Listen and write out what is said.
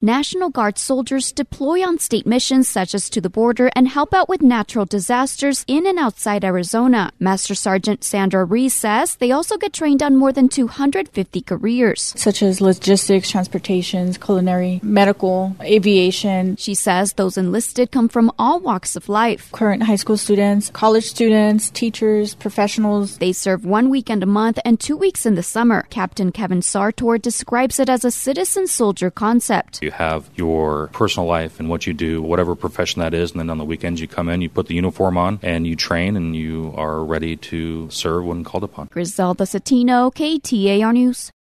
National Guard soldiers deploy on state missions such as to the border and help out with natural disasters in and outside Arizona. Master Sergeant Sandra Reese says they also get trained on more than 250 careers, such as logistics, transportation, culinary, medical, aviation. She says those enlisted come from all walks of life. Current high school students, college students, teachers, professionals. They serve 1 weekend a month and 2 weeks in the summer. Captain Kevin Sartor describes it as a citizen soldier concept. You have your personal life and what you do, whatever profession that is, and then on the weekends you come in, you put the uniform on, and you train, and you are ready to serve when called upon. Griselda Satino, KTAR News.